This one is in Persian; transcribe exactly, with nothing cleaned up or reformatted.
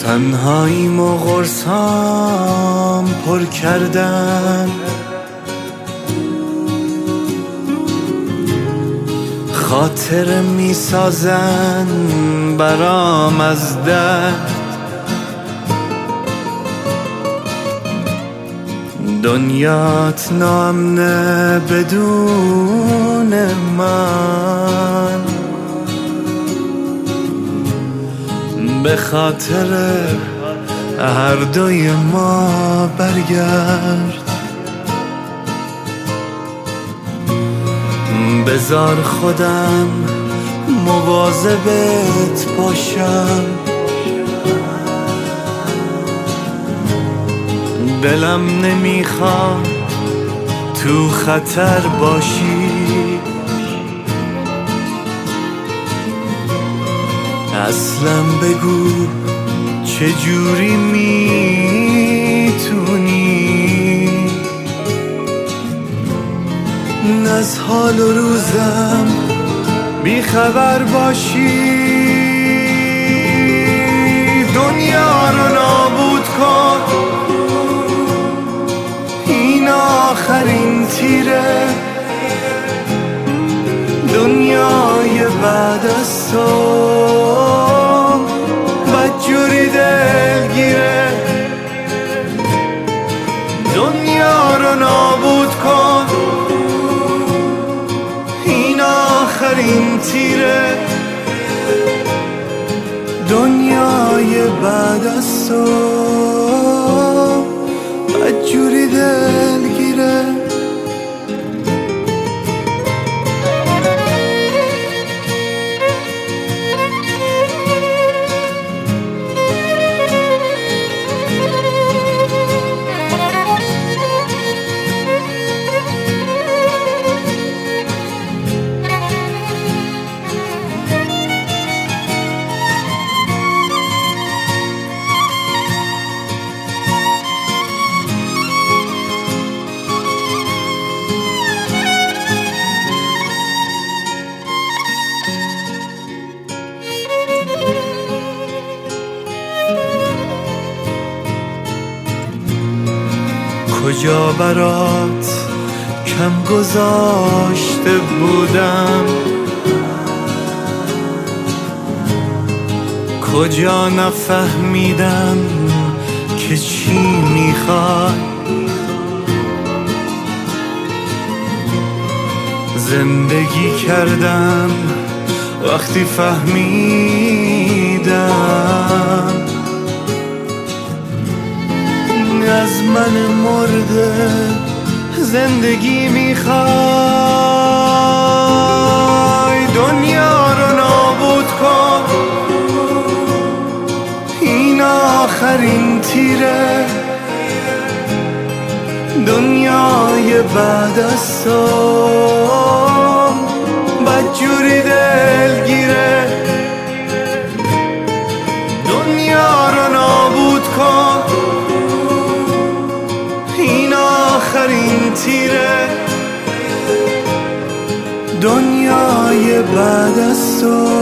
تنهاییم و قرصام پر کردن، خاطر می سازن برام از درد. دنیات نامنه بدون من، به خاطر هر دوی ما برگرد. بذار خودم مواظبت باشم، دلم نمیخواد تو خطر باشی. اصلا بگو چجوری میتونی از حال و روزم بیخبر باشی. دنیا رو نابود کن، این آخرین تیره. دنیای بعد از تو بدجوری دلگیره. دنیا رو نابود کن، این آخرین تیره. دنیای بعد از تو بدجوری دلگیره. کجا برات کم گذاشته بودم، کجا نفهمیدم که چی میخوای. زندگی کردم وقتی فهمیدم از من مرده زندگی میخوای. دنیا رو نابود کن، این آخرین تیره. دنیای بعد از تو بدجوری دلگیره. دنیا رو نابود کن، این آخرین تیره. دنیای بعد از تو